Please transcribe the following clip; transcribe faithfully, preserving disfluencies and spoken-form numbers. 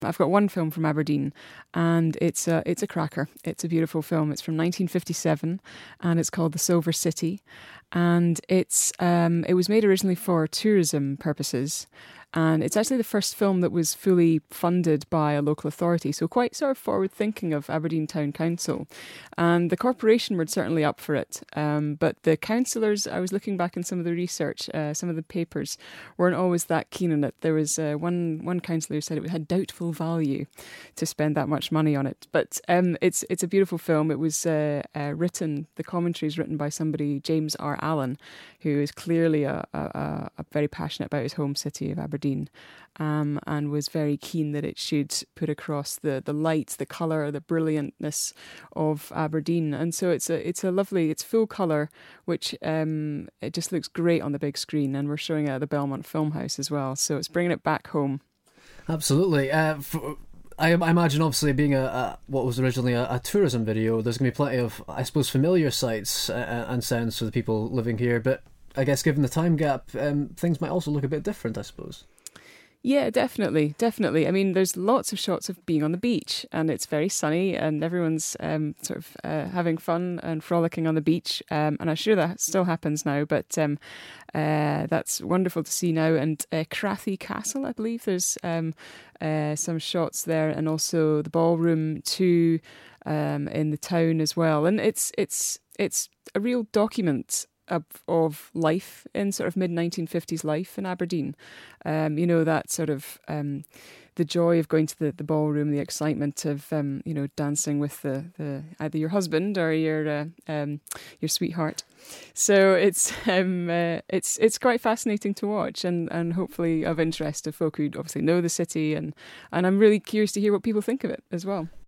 I've got one film from Aberdeen, and it's a, it's a cracker. It's a beautiful film. It's from nineteen fifty-seven, and it's called The Silver City. And it's um, it was made originally for tourism purposes. And it's actually the first film that was fully funded by a local authority, so quite sort of forward-thinking of Aberdeen Town Council. And the corporation were certainly up for it, um, but the councillors, I was looking back in some of the research, uh, some of the papers, weren't always that keen on it. There was uh, one one councillor who said it had doubtful value to spend that much money on it. But um, it's it's a beautiful film. It was uh, uh, written, the commentary is written by somebody, James R. Allen, who is clearly a, a, a very passionate about his home city of Aberdeen. Um, and was very keen that it should put across the the light, the colour, the brilliantness of Aberdeen. And so it's a it's a lovely, it's full colour, which um, it just looks great on the big screen. And we're showing it at the Belmont Film House as well, so it's bringing it back home. Absolutely. Uh, for, I, I imagine, obviously, being a, a what was originally a, a tourism video, there's going to be plenty of, I suppose, familiar sights uh, and sounds for the people living here. But I guess given the time gap, um, things might also look a bit different, I suppose. Yeah, definitely, definitely. I mean, there's lots of shots of being on the beach, and it's very sunny, and everyone's um, sort of uh, having fun and frolicking on the beach. Um, and I'm sure that still happens now, but um, uh, that's wonderful to see now. And uh, Crathy Castle, I believe, there's um, uh, some shots there, and also the ballroom too um, in the town as well. And it's it's it's a real document Of, of life in sort of mid nineteen fifties life in Aberdeen. Um, you know, that sort of um, the joy of going to the, the ballroom, the excitement of um, you know, dancing with the, the either your husband or your uh, um, your sweetheart. So it's um, uh, it's it's quite fascinating to watch, and, and hopefully of interest to folk who obviously know the city, and and I'm really curious to hear what people think of it as well.